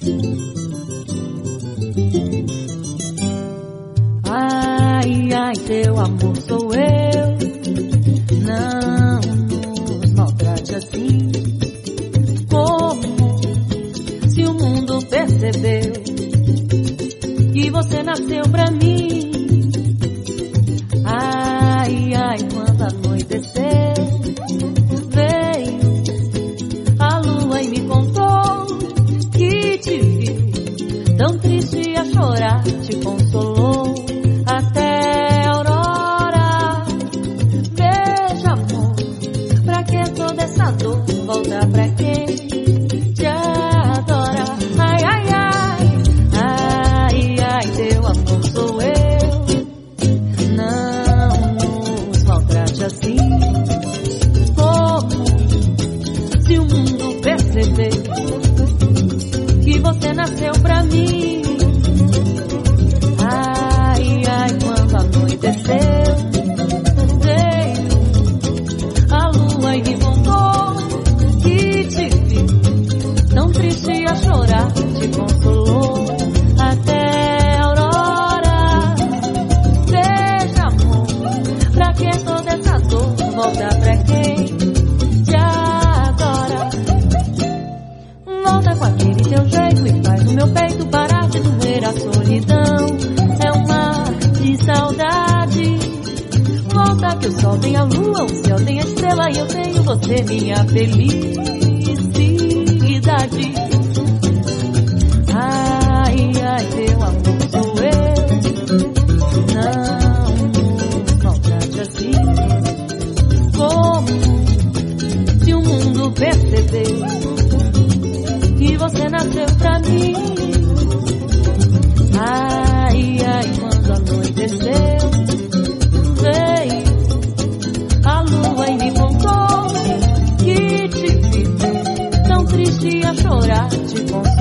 Ai, ai, teu amor sou eu. Não nos maltrate assim. Como se o mundo percebeu que você nasceu pra mim. Ai, ai, quando anoiteceu, veio a lua e me contou que te viu tão triste a chorar, te consolou até a aurora. Veja, amor, pra que toda essa dor? Volta pra quem te adora. Ai, ai, ai, ai, ai, teu amor sou eu. Não nos maltrate assim. Como se o mundo perceber que você nasceu pra mim. Ai, ai, quando anoiteceu, veio a lua e me contou que te viu tão triste a chorar, te consolou até a aurora. Veja, amor, pra que toda essa dor? Volta pra quem te adora. Volta com aquele teu jeito e faz o meu peito parar de doer. A solidão é um mar de saudade. Volta que o sol tem a lua, o céu tem a estrela e eu tenho você, minha felicidade. Ai, ai, teu amor sou eu. Não nos maltrate assim. Como se o mundo perceber que você nasceu pra mim. Ai, ai, quando anoiteceu, veio a lua e me contou que te viu tão triste a chorar, te contou